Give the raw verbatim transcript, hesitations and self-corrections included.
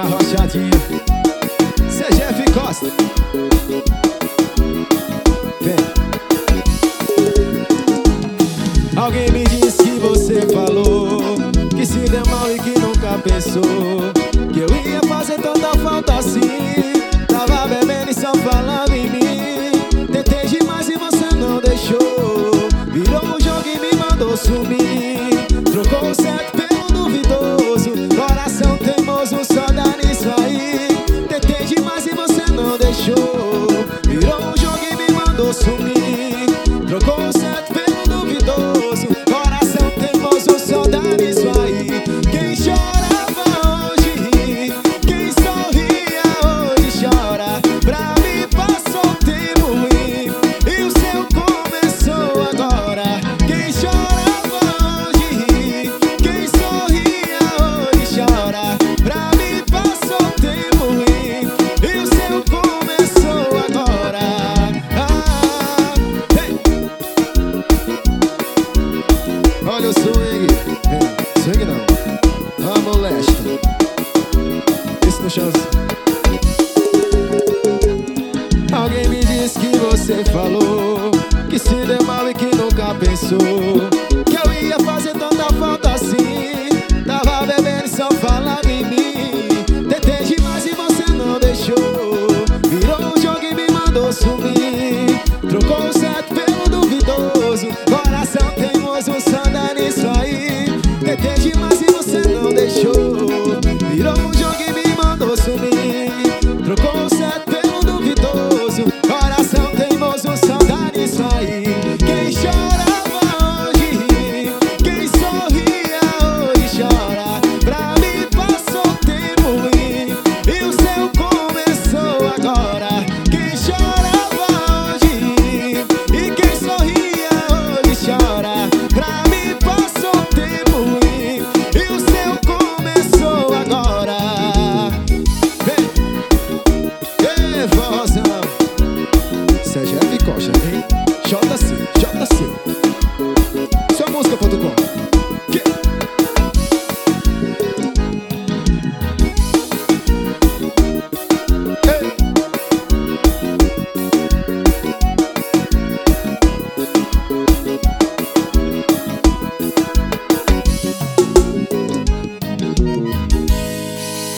arrochadinha. C G F Costa. Vem. Alguém me disse que você falou que se deu mal e que nunca pensou que eu ia fazer tanta falta assim. Tava bebendo e só falando em mim. Tentei demais e você não deixou. Virou um jogo e me mandou sumir. Trocou o certo pelo duvidoso. Coração teimoso, só dá nisso aí. Tentei demais e você não deixou. Virou um jogo e me mandou sumir. Trocou o certo pelo duvidoso. Coração teimoso, só dá nisso aí. Quem chorava hoje ri. Quem sorria hoje chora. Pra mim passou o tempo ruim e o seu começou agora. Quem chorava hoje ri. Quem sorria hoje chora. Pra mim passou o tempo ruim e o seu começou agora. Ah, hey. Olha o swing. Hey, swing não, a molesta. Isso no chãozinho. Alguém me disse que você falou que se deu mal e que nunca pensou que eu ia fazer tanta falta assim. Tava bebendo e só falava em mim. Tentei demais e você não deixou. Virou um jogo e me mandou sumir. Trocou o certo pelo duvidoso. Coração teimoso, só dá nisso aí. Tentei demais e você não deixou. Virou um jogo e me mandou sumir. Trocou o certo pelo duvidoso. Coração teimoso, só dá nisso aí. Quem chorava hoje ri. Quem sorria hoje chora. Pra mim passou o tempo ruim e o seu começou agora. Quem chorava hoje ri. E quem sorria hoje chora. Pra mim passou o tempo ruim e o seu começou agora. Vem, ei, vozão. C G F Costa, hein? J C, J